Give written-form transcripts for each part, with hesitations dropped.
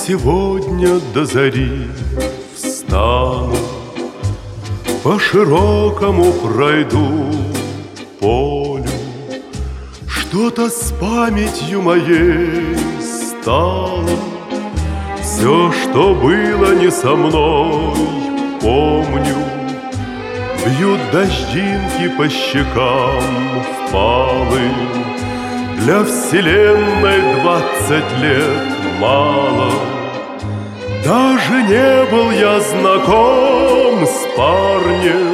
сегодня до зари встану, по широкому пройду полю. Что-то с памятью моей стало, все, что было не со мной, помню. Бьют дождинки по щекам впалым. Для вселенной 20 лет мало. Даже не был я знаком с парнем,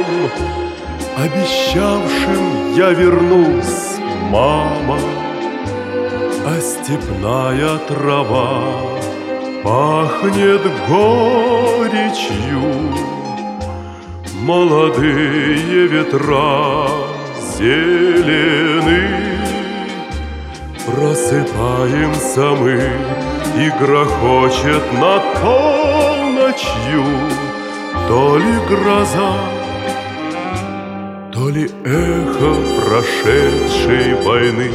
обещавшим я вернусь, мама. А степная трава пахнет горечью, молодые ветра зелены. Просыпаемся мы, и грохочет над полночью то ли гроза, то ли эхо прошедшей войны.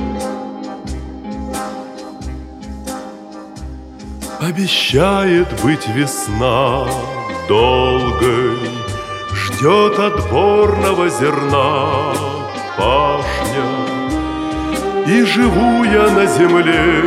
Обещает быть весна долгой, ждет отборного зерна пашня. И живу я на земле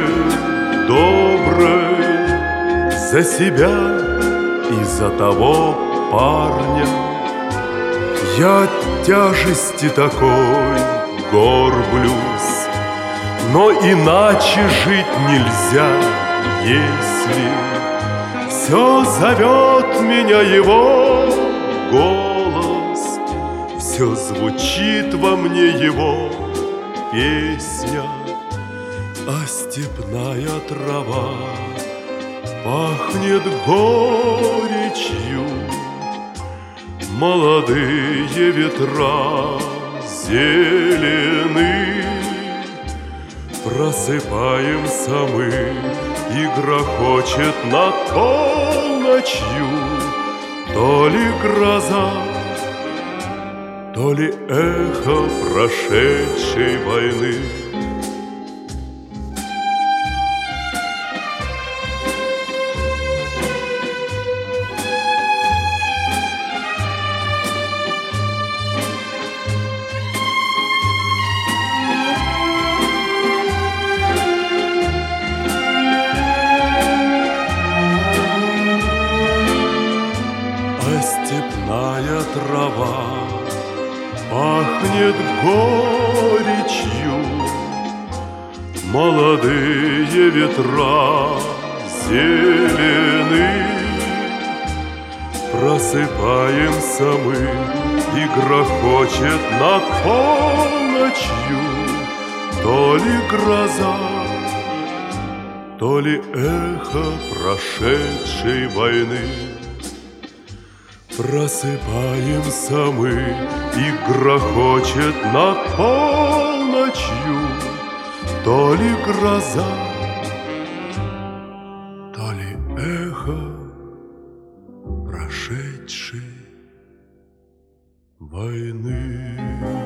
доброй за себя и за того парня. Я от тяжести такой горблюсь, но иначе жить нельзя, если все зовет меня его голос, все звучит во мне его песня. А степная трава пахнет горечью, молодые ветра зелены. Просыпаемся мы, и грохочет над полночью то ли гроза, то ли эхо прошедшей войны. А степная трава пахнет горечью, молодые ветра зелены. Просыпаемся мы, и грохочет над полночью то ли гроза, то ли эхо прошедшей войны. Просыпаемся мы, и грохочет над полночью то ли гроза, то ли эхо прошедшей войны.